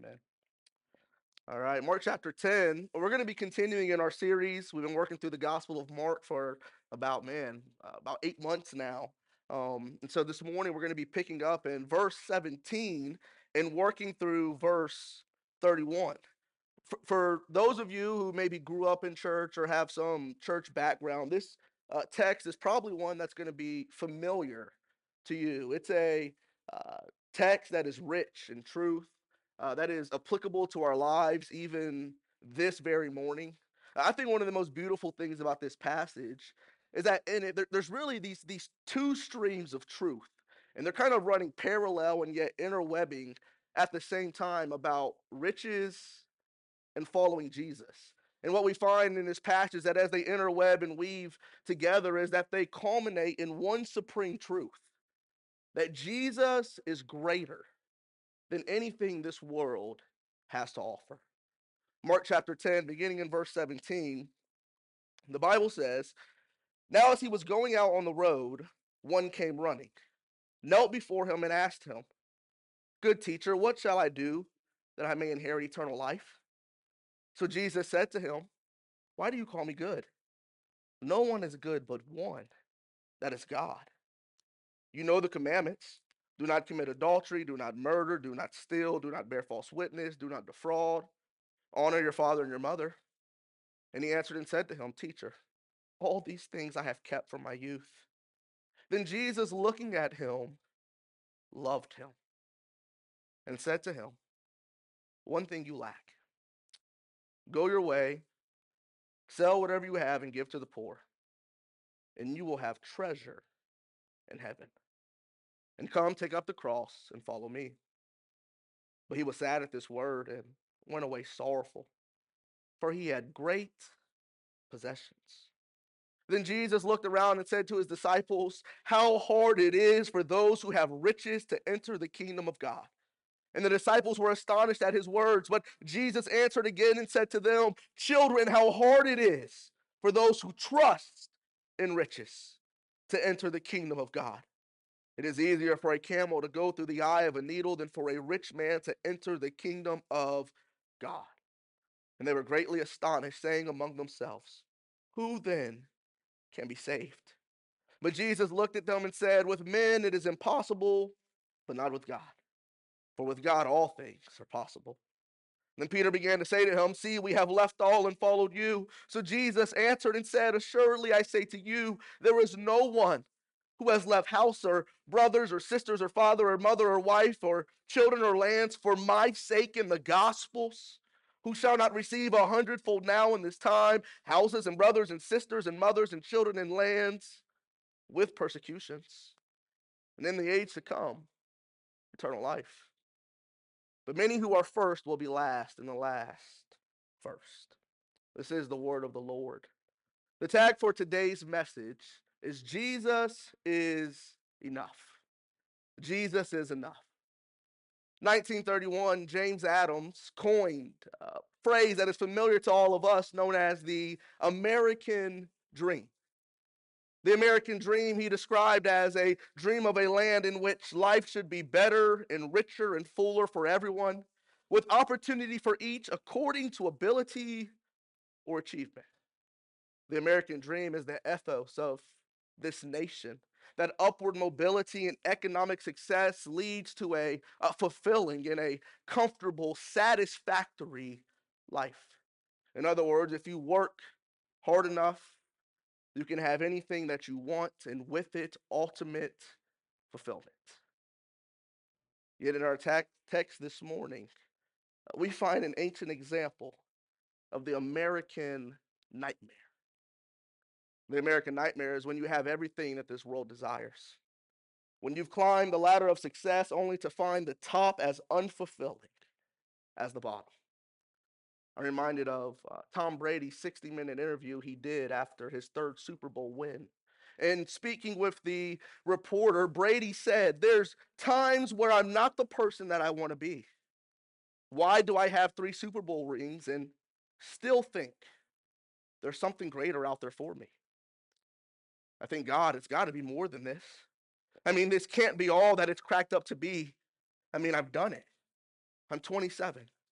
Amen. All right, Mark chapter 10. We're going to be continuing in our series. We've been working through the Gospel of Mark for about 8 months now. And so this morning we're going to be picking up in verse 17 and working through verse 31. For those of you who maybe grew up in church or have some church background, this text is probably one that's going to be familiar to you. It's a uh, text that is rich in truth, that is applicable to our lives even this very morning. I think one of the most beautiful things about this passage is that in it, there's really these two streams of truth, and they're kind of running parallel and yet interwebbing at the same time about riches and following Jesus. And what we find in this passage is that as they interweb and weave together is that they culminate in one supreme truth, that Jesus is greater than anything this world has to offer. Mark chapter 10, beginning in verse 17, the Bible says, "Now as he was going out on the road, one came running, knelt before him, and asked him, 'Good teacher, what shall I do that I may inherit eternal life?' So Jesus said to him, 'Why do you call me good? No one is good but one, that is God. You know the commandments. Do not commit adultery, do not murder, do not steal, do not bear false witness, do not defraud, honor your father and your mother.' And he answered and said to him, 'Teacher, all these things I have kept from my youth.' Then Jesus, looking at him, loved him and said to him, 'One thing you lack. Go your way, sell whatever you have, and give to the poor, and you will have treasure in heaven. And come, take up the cross and follow me.' But he was sad at this word and went away sorrowful, for he had great possessions. Then Jesus looked around and said to his disciples, 'How hard it is for those who have riches to enter the kingdom of God.' And the disciples were astonished at his words. But Jesus answered again and said to them, 'Children, how hard it is for those who trust in riches to enter the kingdom of God. It is easier for a camel to go through the eye of a needle than for a rich man to enter the kingdom of God.' And they were greatly astonished, saying among themselves, 'Who then can be saved?' But Jesus looked at them and said, 'With men it is impossible, but not with God. For with God all things are possible.' Then Peter began to say to him, 'See, we have left all and followed you.' So Jesus answered and said, 'Assuredly I say to you, there is no one who has left house or brothers or sisters or father or mother or wife or children or lands for my sake in the gospels, who shall not receive 100-fold now in this time, houses and brothers and sisters and mothers and children and lands, with persecutions, and in the age to come, eternal life. But many who are first will be last, and the last first.'" This is the word of the Lord. The tag for today's message is Jesus is enough. Jesus is enough. 1931, James Adams coined a phrase that is familiar to all of us known as the American dream. The American dream he described as a dream of a land in which life should be better and richer and fuller for everyone, with opportunity for each according to ability or achievement. The American dream is the ethos of this nation. That upward mobility and economic success leads to a fulfilling and a comfortable, satisfactory life. In other words, if you work hard enough, you can have anything that you want, and with it, ultimate fulfillment. Yet in our text this morning, we find an ancient example of the American nightmare. The American nightmare is when you have everything that this world desires. When you've climbed the ladder of success only to find the top as unfulfilling as the bottom. I'm reminded of Tom Brady's 60-minute interview he did after his third Super Bowl win. And speaking with the reporter, Brady said, "There's times where I'm not the person that I want to be. Why do I have three Super Bowl rings and still think there's something greater out there for me? I think, God, it's got to be more than this. I mean, this can't be all that it's cracked up to be. I mean, I've done it. I'm 27.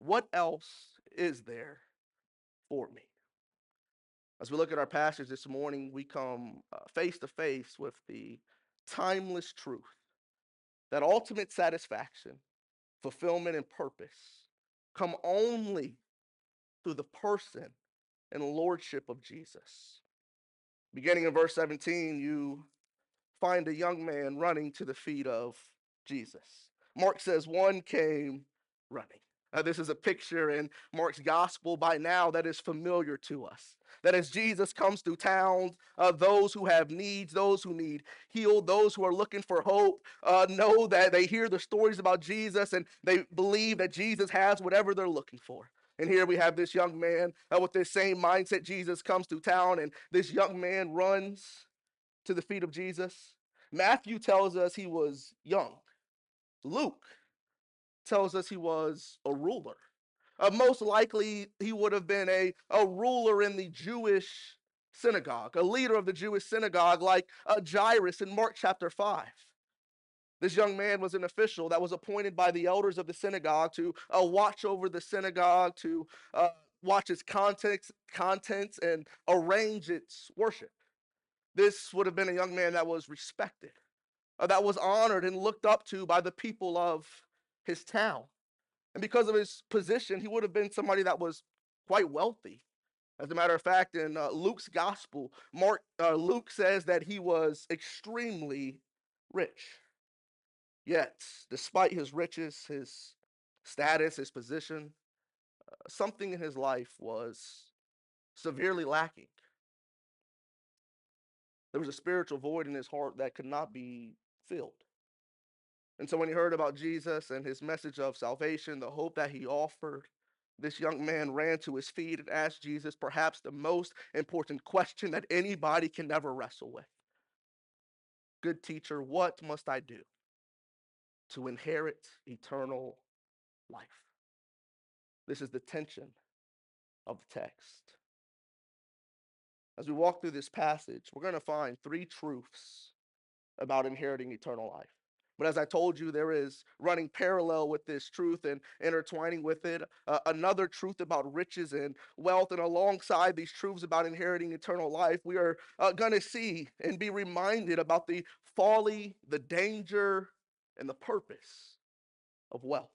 What else is there for me? As we look at our passage this morning, we come face to face with the timeless truth that ultimate satisfaction, fulfillment, and purpose come only through the person and lordship of Jesus. Beginning in verse 17, you find a young man running to the feet of Jesus. Mark says, one came running. This is a picture in Mark's gospel by now that is familiar to us. That as Jesus comes through towns, those who have needs, those who need healed, those who are looking for hope, know that they hear the stories about Jesus and they believe that Jesus has whatever they're looking for. And here we have this young man with this same mindset. Jesus comes through town, and this young man runs to the feet of Jesus. Matthew tells us he was young. Luke tells us he was a ruler. Most likely, he would have been a ruler in the Jewish synagogue, a leader of the Jewish synagogue, like Jairus in Mark chapter 5. This young man was an official that was appointed by the elders of the synagogue to watch over the synagogue, to watch its contents, and arrange its worship. This would have been a young man that was respected, that was honored and looked up to by the people of his town. And because of his position, he would have been somebody that was quite wealthy. As a matter of fact, in Luke's gospel, Luke says that he was extremely rich. Yet, despite his riches, his status, his position, something in his life was severely lacking. There was a spiritual void in his heart that could not be filled. And so when he heard about Jesus and his message of salvation, the hope that he offered, this young man ran to his feet and asked Jesus perhaps the most important question that anybody can ever wrestle with. Good teacher, what must I do to inherit eternal life? This is the tension of the text. As we walk through this passage, we're going to find three truths about inheriting eternal life. But as I told you, there is running parallel with this truth and intertwining with it another truth about riches and wealth. And alongside these truths about inheriting eternal life, we are going to see and be reminded about the folly, the danger, and the purpose of wealth.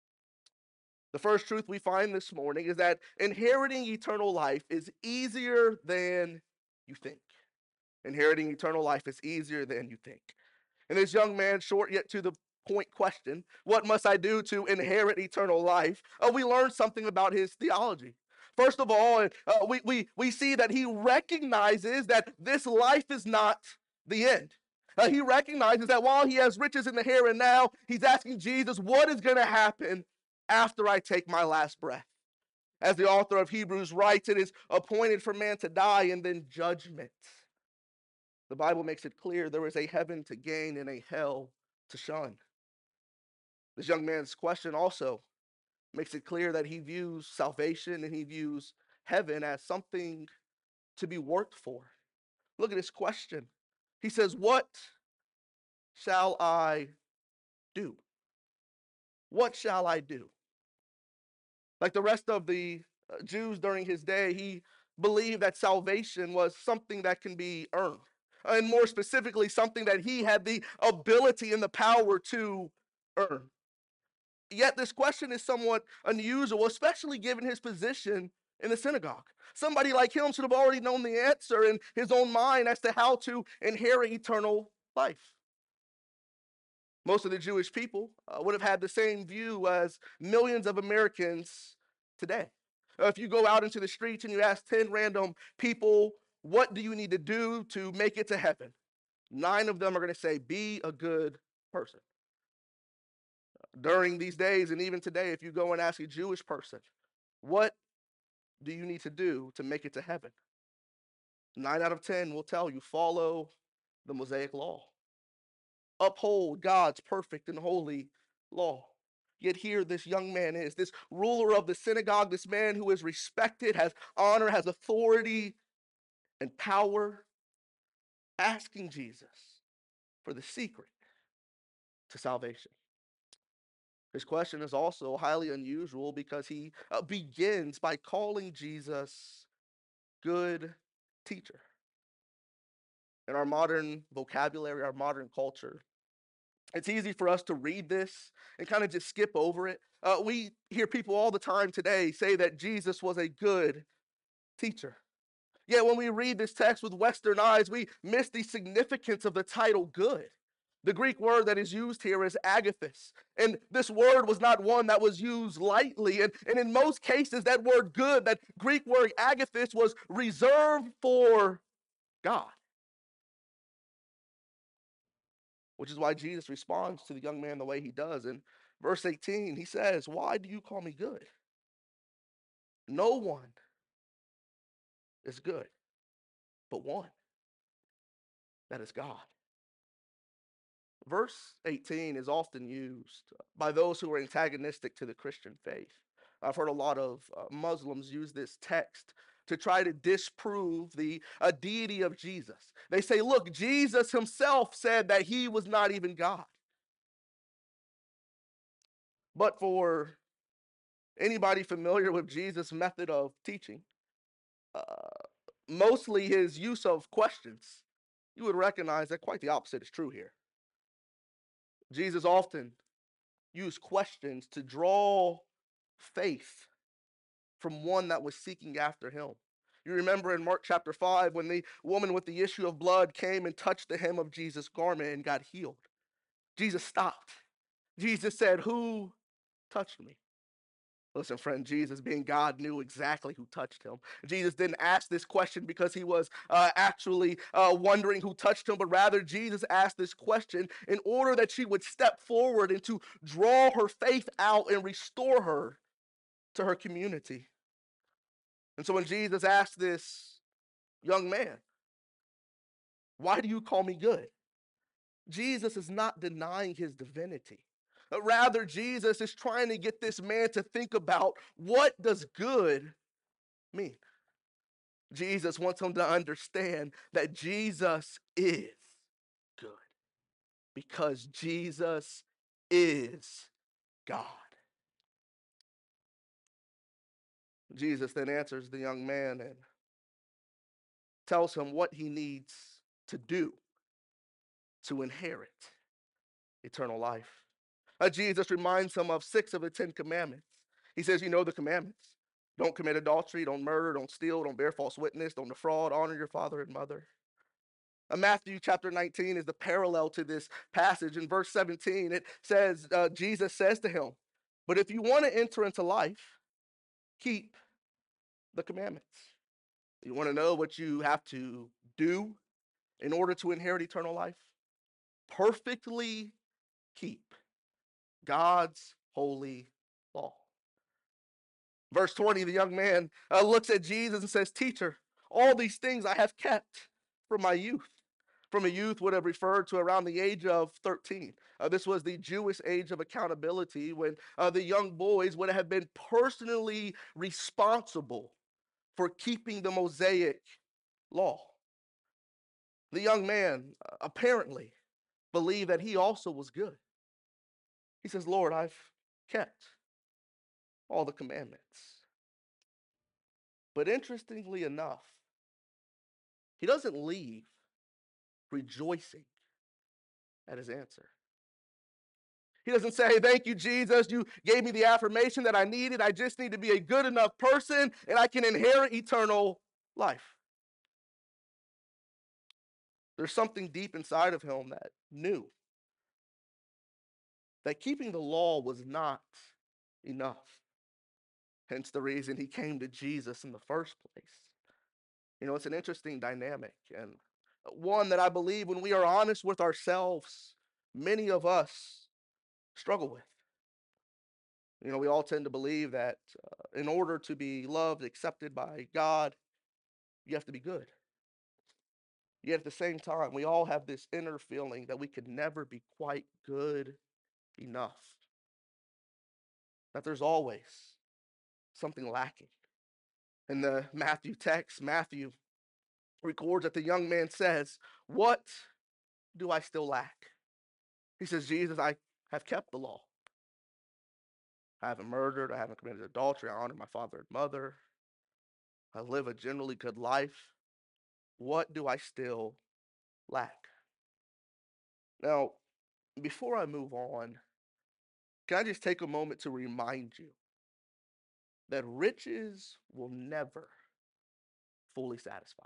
The first truth we find this morning is that inheriting eternal life is easier than you think. Inheriting eternal life is easier than you think. And this young man, short yet to the point question, what must I do to inherit eternal life? We learn something about his theology. First of all, we see that he recognizes that this life is not the end. He recognizes that while he has riches in the here and now, he's asking Jesus, what is going to happen after I take my last breath? As the author of Hebrews writes, it is appointed for man to die and then judgment. The Bible makes it clear there is a heaven to gain and a hell to shun. This young man's question also makes it clear that he views salvation and he views heaven as something to be worked for. Look at his question. He says, what shall I do? What shall I do? Like the rest of the Jews during his day, he believed that salvation was something that can be earned. And more specifically, something that he had the ability and the power to earn. Yet this question is somewhat unusual, especially given his position in the synagogue. Somebody like him should have already known the answer in his own mind as to how to inherit eternal life. Most of the Jewish people would have had the same view as millions of Americans today. If you go out into the streets and you ask 10 random people, what do you need to do to make it to heaven? 9 of them are going to say, be a good person. During these days, and even today, if you go and ask a Jewish person, what do you need to do to make it to heaven? 9 out of 10 will tell you, follow the Mosaic law. Uphold God's perfect and holy law. Yet here this young man is, this ruler of the synagogue, this man who is respected, has honor, has authority and power, asking Jesus for the secret to salvation. His question is also highly unusual because he begins by calling Jesus good teacher. In our modern vocabulary, our modern culture, it's easy for us to read this and kind of just skip over it. We hear people all the time today say that Jesus was a good teacher. Yet when we read this text with Western eyes, we miss the significance of the title good. The Greek word that is used here is agathos. And this word was not one that was used lightly. And in most cases, that word good, that Greek word agathos, was reserved for God. Which is why Jesus responds to the young man the way he does. In verse 18, he says, "Why do you call me good? No one is good but one, that is God." Verse 18 is often used by those who are antagonistic to the Christian faith. I've heard a lot of Muslims use this text to try to disprove the deity of Jesus. They say, look, Jesus himself said that he was not even God. But for anybody familiar with Jesus' method of teaching, uh, mostly his use of questions, you would recognize that quite the opposite is true here. Jesus often used questions to draw faith from one that was seeking after him. You remember in Mark chapter 5 when the woman with the issue of blood came and touched the hem of Jesus' garment and got healed. Jesus stopped. Jesus said, "Who touched me?" Listen, friend, Jesus, being God, knew exactly who touched him. Jesus didn't ask this question because he was actually wondering who touched him, but rather Jesus asked this question in order that she would step forward and to draw her faith out and restore her to her community. And so when Jesus asked this young man, "Why do you call me good?" Jesus is not denying his divinity. Rather, Jesus is trying to get this man to think about, what does good mean? Jesus wants him to understand that Jesus is good because Jesus is God. Jesus then answers the young man and tells him what he needs to do to inherit eternal life. Jesus reminds him of 6 of the 10 commandments. He says, you know the commandments. Don't commit adultery, don't murder, don't steal, don't bear false witness, don't defraud, honor your father and mother. Matthew chapter 19 is the parallel to this passage. In verse 17, it says, Jesus says to him, "But if you want to enter into life, keep the commandments." You want to know what you have to do in order to inherit eternal life? Perfectly keep God's holy law. Verse 20, the young man looks at Jesus and says, "Teacher, all these things I have kept from my youth." From a youth would have referred to around the age of 13. This was the Jewish age of accountability when the young boys would have been personally responsible for keeping the Mosaic law. The young man apparently believed that he also was good. He says, "Lord, I've kept all the commandments." But interestingly enough, he doesn't leave rejoicing at his answer. He doesn't say, "Thank you, Jesus. You gave me the affirmation that I needed. I just need to be a good enough person and I can inherit eternal life." There's something deep inside of him that knew that keeping the law was not enough. Hence the reason he came to Jesus in the first place. You know, it's an interesting dynamic and one that I believe when we are honest with ourselves, many of us struggle with. You know, we all tend to believe that in order to be loved, accepted by God, you have to be good. Yet at the same time, we all have this inner feeling that we could never be quite good enough, that there's always something lacking. In the Matthew text, Matthew records that the young man says, "What do I still lack?" He says, "Jesus, I have kept the law." I haven't murdered. I haven't committed adultery. I honor my father and mother. I live a generally good life. What do I still lack? Now, before I move on, can I just take a moment to remind you that riches will never fully satisfy?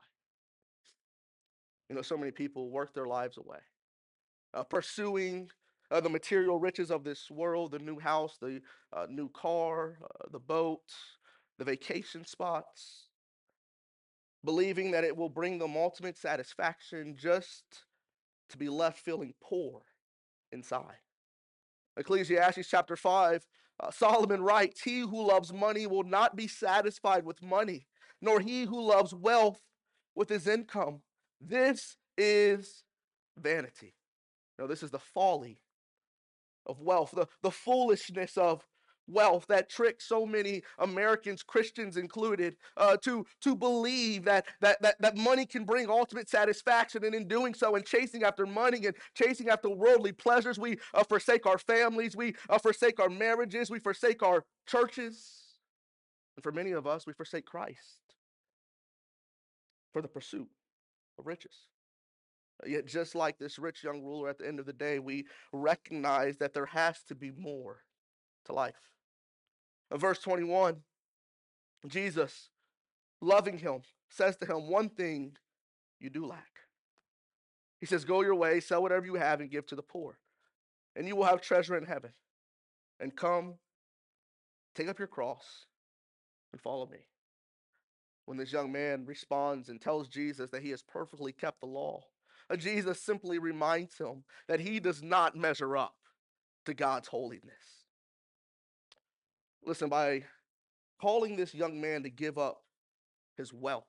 So many people work their lives away, pursuing the material riches of this world, the new house, the new car, the boat, the vacation spots, believing that it will bring them ultimate satisfaction just to be left feeling poor inside. Ecclesiastes chapter 5, Solomon writes, "He who loves money will not be satisfied with money, nor he who loves wealth with his income. This is vanity." This is the folly of wealth, the foolishness of wealth that tricks so many Americans, Christians included, to believe that money can bring ultimate satisfaction. And in doing so and chasing after money and chasing after worldly pleasures, we forsake our families, we forsake our marriages, we forsake our churches. And for many of us, we forsake Christ for the pursuit of riches. Yet, just like this rich young ruler, at the end of the day, we recognize that there has to be more to life. Verse 21, Jesus, loving him, says to him, "One thing you do lack." He says, "Go your way, sell whatever you have, and give to the poor, and you will have treasure in heaven. And come, take up your cross, and follow me." When this young man responds and tells Jesus that he has perfectly kept the law, Jesus simply reminds him that he does not measure up to God's holiness. Listen, by calling this young man to give up his wealth,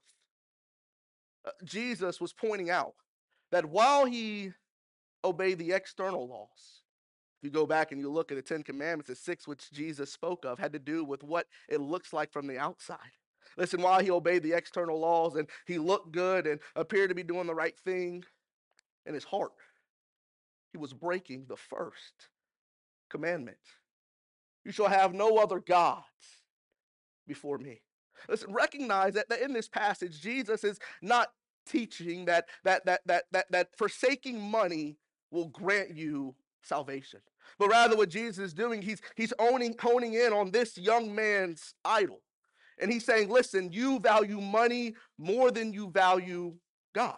Jesus was pointing out that while he obeyed the external laws, if you go back and you look at the Ten Commandments, the six which Jesus spoke of had to do with what it looks like from the outside. Listen, while he obeyed the external laws and he looked good and appeared to be doing the right thing, in his heart, he was breaking the first commandment. You shall have no other gods before me. Listen, recognize that in this passage, Jesus is not teaching that forsaking money will grant you salvation. But rather what Jesus is doing, he's honing in on this young man's idol. And he's saying, listen, you value money more than you value God.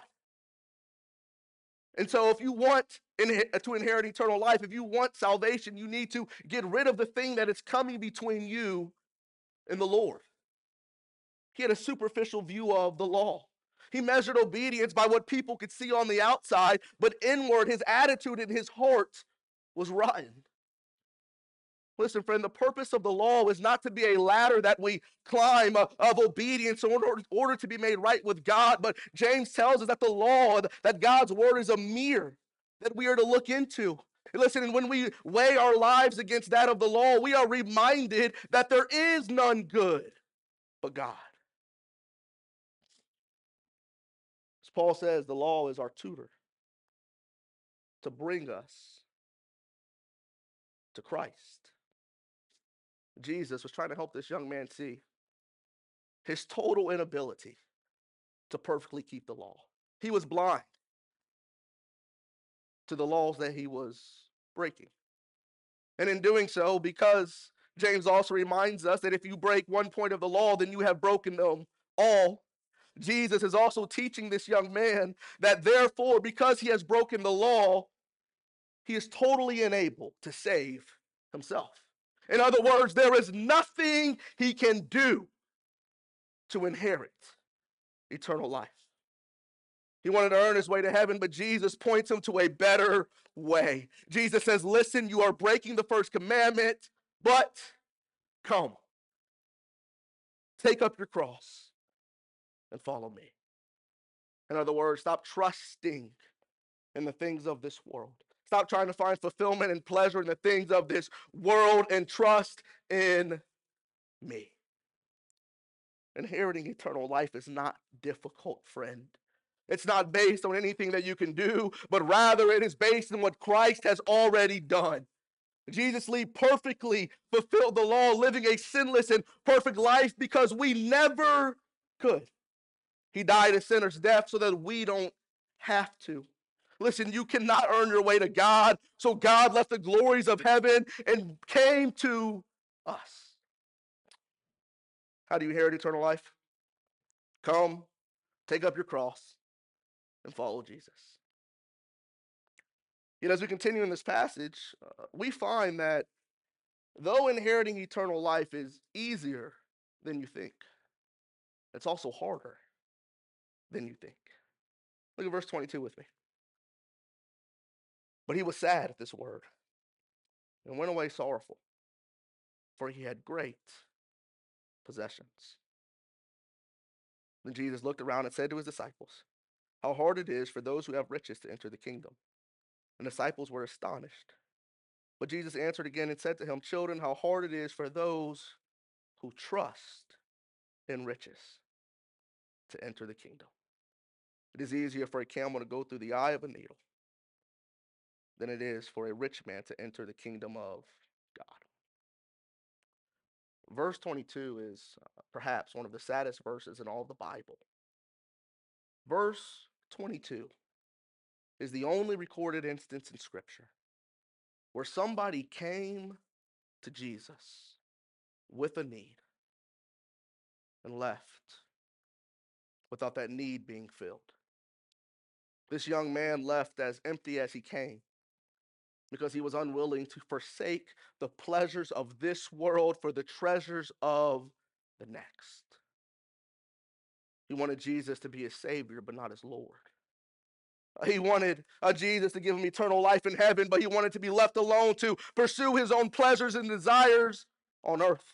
And so if you want to inherit eternal life, if you want salvation, you need to get rid of the thing that is coming between you and the Lord. He had a superficial view of the law. He measured obedience by what people could see on the outside, but inward, his attitude in his heart was rotten. Listen, friend, the purpose of the law is not to be a ladder that we climb of obedience in order to be made right with God. But James tells us that the law, that God's word is a mirror that we are to look into. Listen, and when we weigh our lives against that of the law, we are reminded that there is none good but God. As Paul says, the law is our tutor to bring us to Christ. Jesus was trying to help this young man see his total inability to perfectly keep the law. He was blind to the laws that he was breaking. And in doing so, because James also reminds us that if you break one point of the law, then you have broken them all. Jesus is also teaching this young man that therefore, because he has broken the law, he is totally unable to save himself. In other words, there is nothing he can do to inherit eternal life. He wanted to earn his way to heaven, but Jesus points him to a better way. Jesus says, listen, you are breaking the first commandment, but come, take up your cross and follow me. In other words, stop trusting in the things of this world. Stop trying to find fulfillment and pleasure in the things of this world and trust in me. Inheriting eternal life is not difficult, friend. It's not based on anything that you can do, but rather it is based on what Christ has already done. Jesus Lee perfectly fulfilled the law, living a sinless and perfect life because we never could. He died a sinner's death so that we don't have to. Listen, you cannot earn your way to God, so God left the glories of heaven and came to us. How do you inherit eternal life? Come, take up your cross, and follow Jesus. Yet as we continue in this passage, we find that though inheriting eternal life is easier than you think, it's also harder than you think. Look at verse 22 with me. But he was sad at this word and went away sorrowful, for he had great possessions. Then Jesus looked around and said to his disciples, how hard it is for those who have riches to enter the kingdom. And the disciples were astonished. But Jesus answered again and said to him, children, how hard it is for those who trust in riches to enter the kingdom. It is easier for a camel to go through the eye of a needle than it is for a rich man to enter the kingdom of God. Verse 22 is perhaps one of the saddest verses in all the Bible. Verse 22 is the only recorded instance in Scripture where somebody came to Jesus with a need and left without that need being filled. This young man left as empty as he came because he was unwilling to forsake the pleasures of this world for the treasures of the next. He wanted Jesus to be his Savior, but not his Lord. He wanted Jesus to give him eternal life in heaven, but he wanted to be left alone to pursue his own pleasures and desires on earth.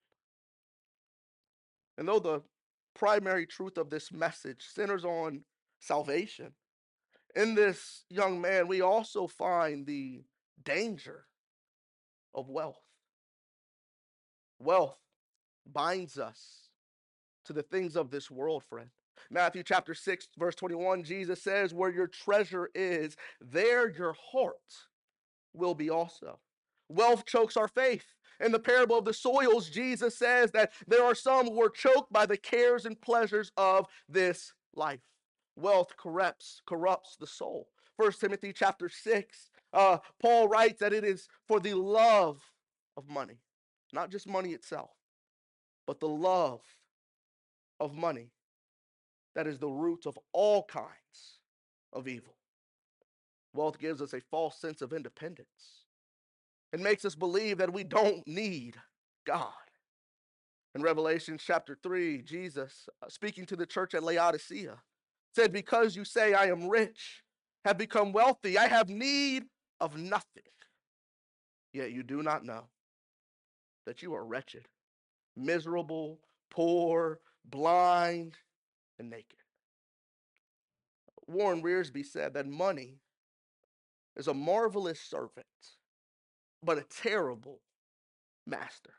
And though the primary truth of this message centers on salvation, in this young man, we also find the danger of wealth. Wealth binds us to the things of this world, friend. Matthew chapter 6, verse 21, Jesus says, where your treasure is, there your heart will be also. Wealth chokes our faith. In the parable of the soils, Jesus says that there are some who are choked by the cares and pleasures of this life. Wealth corrupts the soul. 1 Timothy chapter 6, Paul writes that it is for the love of money, not just money itself, but the love of money that is the root of all kinds of evil. Wealth gives us a false sense of independence. It makes us believe that we don't need God. In Revelation chapter 3, Jesus, speaking to the church at Laodicea, said, because you say I am rich, have become wealthy, I have need of nothing, yet you do not know that you are wretched, miserable, poor, blind, and naked. Warren Wiersbe said that money is a marvelous servant, but a terrible master.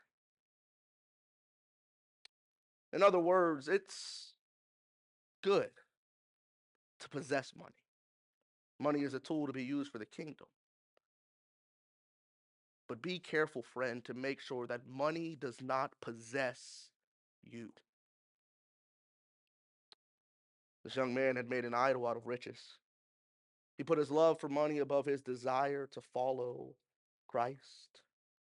In other words, it's good to possess money. Money is a tool to be used for the kingdom. But be careful, friend, to make sure that money does not possess you. This young man had made an idol out of riches. He put his love for money above his desire to follow Christ.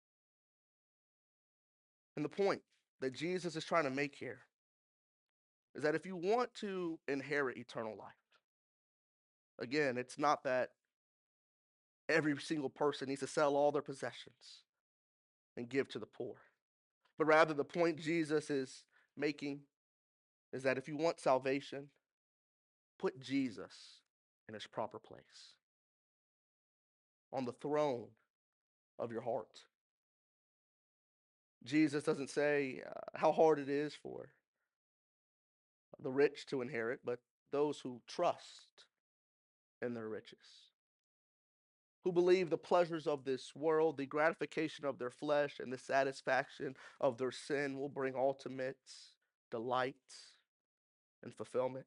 And the point that Jesus is trying to make here is that if you want to inherit eternal life, again, it's not that every single person needs to sell all their possessions and give to the poor, but rather the point Jesus is making is that if you want salvation, put Jesus in his proper place on the throne of your heart. Jesus doesn't say how hard it is for the rich to inherit, but those who trust in their riches, who believe the pleasures of this world, the gratification of their flesh, and the satisfaction of their sin will bring ultimate delight and fulfillment.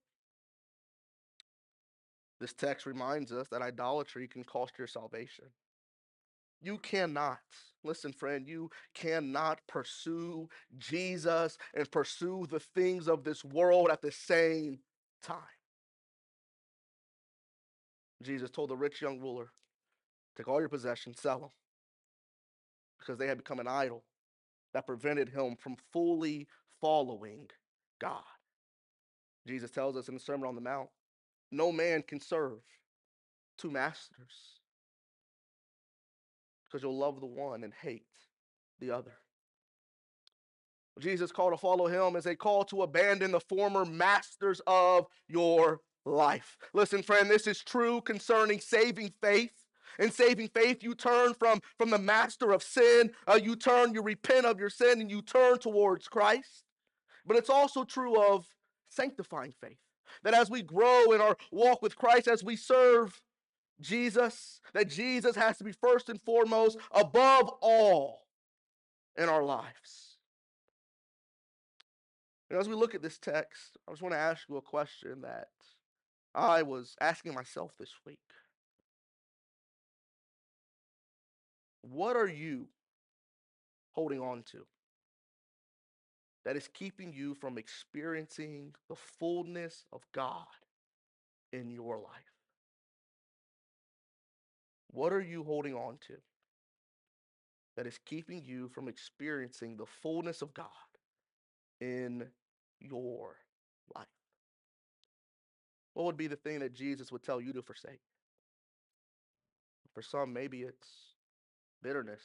This text reminds us that idolatry can cost your salvation. You cannot, listen, friend, you cannot pursue Jesus and pursue the things of this world at the same time. Jesus told the rich young ruler, take all your possessions, sell them, because they had become an idol that prevented him from fully following God. Jesus tells us in the Sermon on the Mount, no man can serve two masters because you'll love the one and hate the other. Jesus' call to follow him is a call to abandon the former masters of your life. Listen, friend, this is true concerning saving faith. In saving faith, you turn from the master of sin, you repent of your sin, and you turn towards Christ. But it's also true of sanctifying faith. That as we grow in our walk with Christ, as we serve Jesus, that Jesus has to be first and foremost above all in our lives. And as we look at this text, I just want to ask you a question that I was asking myself this week. What are you holding on to that is keeping you from experiencing the fullness of God in your life? What are you holding on to that is keeping you from experiencing the fullness of God in your life? What would be the thing that Jesus would tell you to forsake? For some, maybe it's bitterness.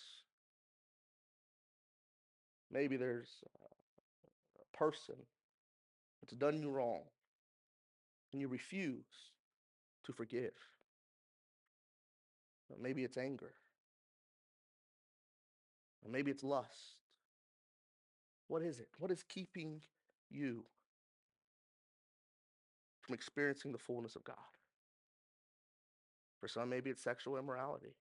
Maybe there's a person that's done you wrong and you refuse to forgive. Maybe it's anger. Or maybe it's lust. What is it? What is keeping you from experiencing the fullness of God? For some, maybe it's sexual immorality.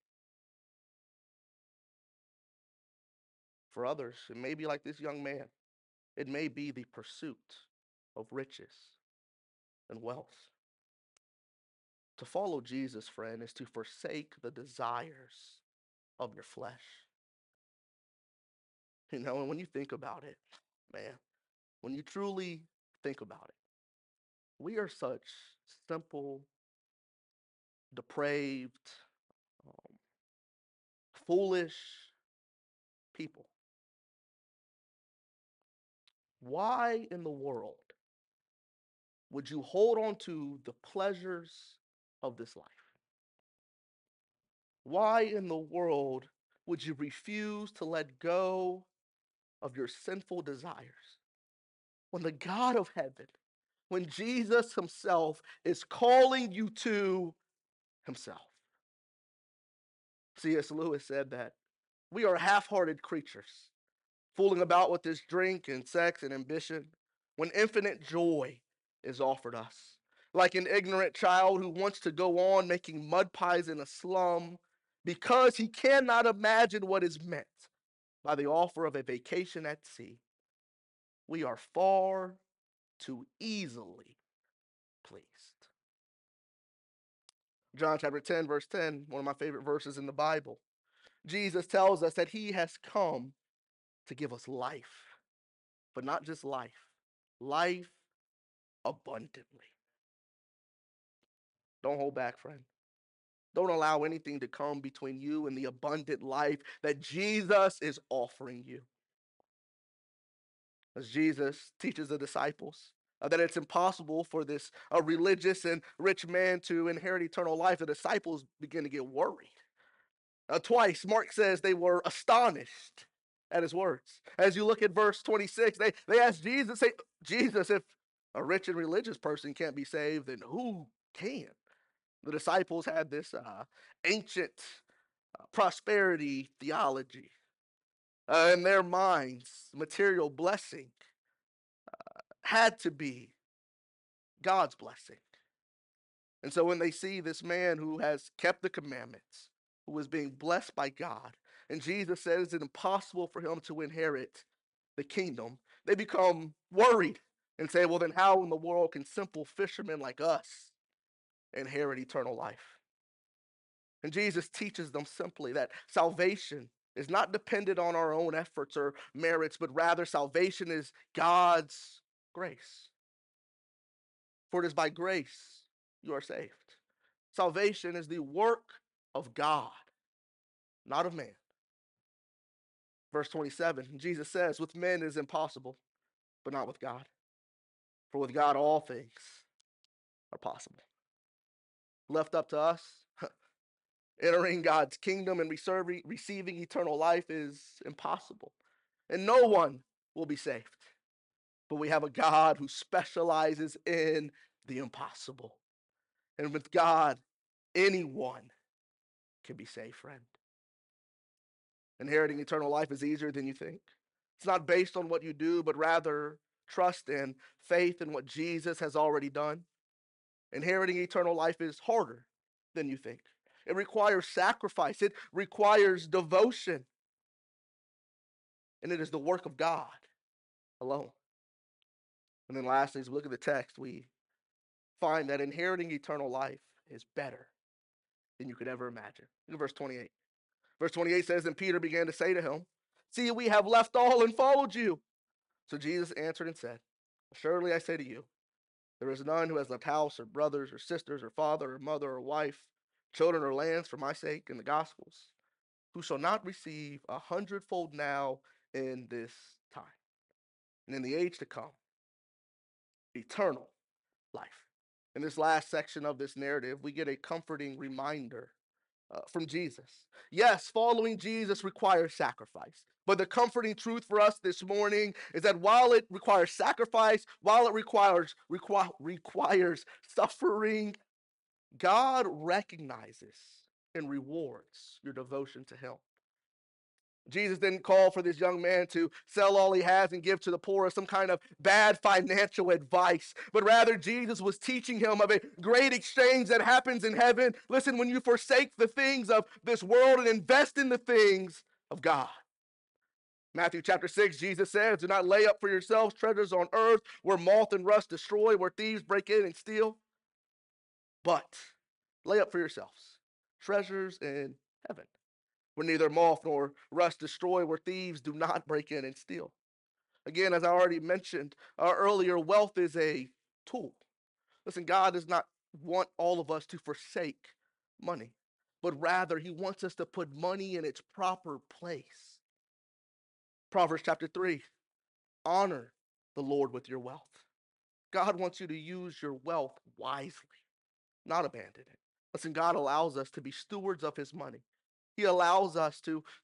For others, it may be like this young man. It may be the pursuit of riches and wealth. To follow Jesus, friend, is to forsake the desires of your flesh. And when you think about it, man, when you truly think about it, we are such simple, depraved, um, foolish people. Why in the world would you hold on to the pleasures of this life? Why in the world would you refuse to let go of your sinful desires when the God of heaven, when Jesus himself is calling you to himself? C.S. Lewis said that we are half-hearted creatures, fooling about with this drink and sex and ambition when infinite joy is offered us. Like an ignorant child who wants to go on making mud pies in a slum because he cannot imagine what is meant by the offer of a vacation at sea. We are far too easily pleased. John chapter 10, verse 10, one of my favorite verses in the Bible. Jesus tells us that he has come to give us life, but not just life abundantly. Don't hold back, friend. Don't allow anything to come between you and the abundant life that Jesus is offering you. As Jesus teaches the disciples that it's impossible for this religious and rich man to inherit eternal life, the disciples begin to get worried. Twice, Mark says they were astonished at his words. As you look at verse 26, they ask Jesus, say, Jesus, if a rich and religious person can't be saved, then who can? The disciples had this ancient prosperity theology. In their minds, material blessing had to be God's blessing. And so when they see this man who has kept the commandments, who is being blessed by God, and Jesus says it's impossible for him to inherit the kingdom, they become worried and say, well, then how in the world can simple fishermen like us inherit eternal life? And Jesus teaches them simply that salvation is not dependent on our own efforts or merits, but rather salvation is God's grace. For it is by grace you are saved. Salvation is the work of God, not of man. Verse 27, Jesus says, with men it is impossible, but not with God. For with God all things are possible. Left up to us, entering God's kingdom and receiving eternal life is impossible. And no one will be saved. But we have a God who specializes in the impossible. And with God, anyone can be saved, friend. Inheriting eternal life is easier than you think. It's not based on what you do, but rather trust and faith in what Jesus has already done. Inheriting eternal life is harder than you think. It requires sacrifice, it requires devotion, and it is the work of God alone. And then lastly, as we look at the text, we find that inheriting eternal life is better than you could ever imagine. Look at verse 28. Verse 28 says, and Peter began to say to him, see, we have left all and followed you. So Jesus answered and said, surely I say to you, there is none who has left house or brothers or sisters or father or mother or wife, children or lands for my sake and the gospel's, who shall not receive 100-fold now in this time, and in the age to come, eternal life. In this last section of this narrative, we get a comforting reminder from Jesus. Yes, following Jesus requires sacrifice. But the comforting truth for us this morning is that while it requires sacrifice, while it requires suffering, God recognizes and rewards your devotion to him. Jesus didn't call for this young man to sell all he has and give to the poor as some kind of bad financial advice, but rather Jesus was teaching him of a great exchange that happens in heaven. Listen, when you forsake the things of this world and invest in the things of God. Matthew chapter 6, Jesus says, do not lay up for yourselves treasures on earth where moth and rust destroy, where thieves break in and steal, but lay up for yourselves treasures in heaven, where neither moth nor rust destroy, where thieves do not break in and steal. Again, as I already mentioned earlier, wealth is a tool. Listen, God does not want all of us to forsake money, but rather he wants us to put money in its proper place. Proverbs chapter 3, honor the Lord with your wealth. God wants you to use your wealth wisely, not abandon it. Listen, God allows us to be stewards of his money. He allows us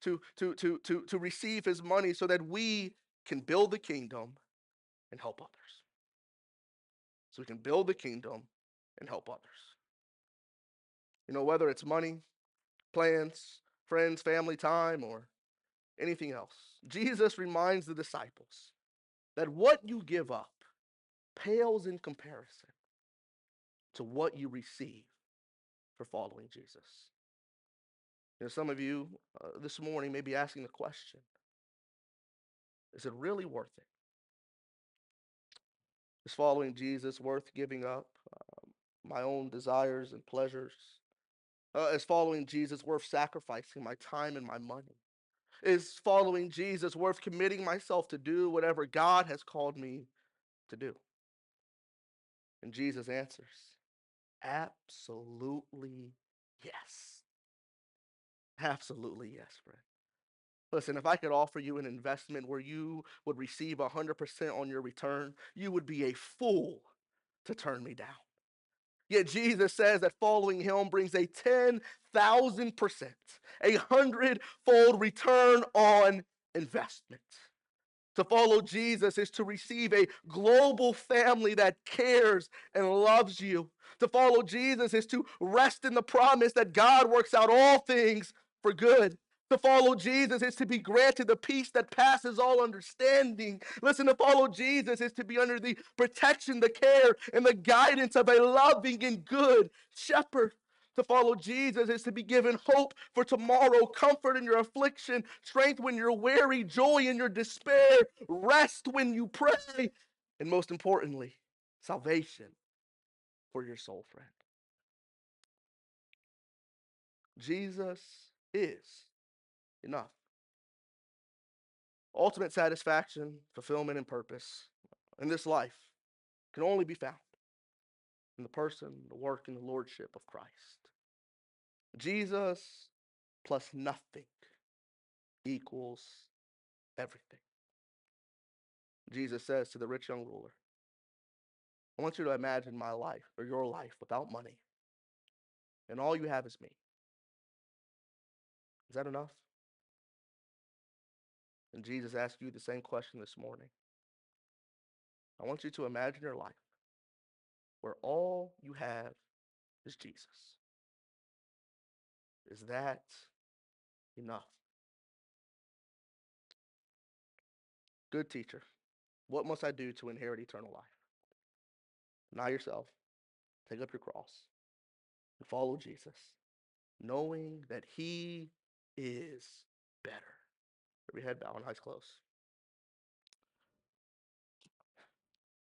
to receive his money so that we can build the kingdom and help others. So we can build the kingdom and help others. You know, whether it's money, plans, friends, family time, or anything else, Jesus reminds the disciples that what you give up pales in comparison to what you receive for following Jesus. You know, some of you this morning may be asking the question, is it really worth it? Is following Jesus worth giving up my own desires and pleasures? Is following Jesus worth sacrificing my time and my money? Is following Jesus worth committing myself to do whatever God has called me to do? And Jesus answers, absolutely yes. Absolutely yes, friend. Listen, if I could offer you an investment where you would receive 100% on your return, you would be a fool to turn me down. Yet Jesus says that following him brings a 10,000%, 100-fold return on investment. To follow Jesus is to receive a global family that cares and loves you. To follow Jesus is to rest in the promise that God works out all things for good. To follow Jesus is to be granted the peace that passes all understanding. Listen, to follow Jesus is to be under the protection, the care, and the guidance of a loving and good shepherd. To follow Jesus is to be given hope for tomorrow, comfort in your affliction, strength when you're weary, joy in your despair, rest when you pray, and most importantly, salvation for your soul, friend. Jesus is enough. Ultimate satisfaction, fulfillment, and purpose in this life can only be found in the person, the work, and the lordship of Christ. Jesus plus nothing equals everything. Jesus says to the rich young ruler, I want you to imagine my life or your life without money, and all you have is me. Is that enough? And Jesus asks you the same question this morning. I want you to imagine your life where all you have is Jesus. Is that enough? Good teacher, what must I do to inherit eternal life? Deny yourself, take up your cross, and follow Jesus, knowing that he is better. Every head bow and eyes closed.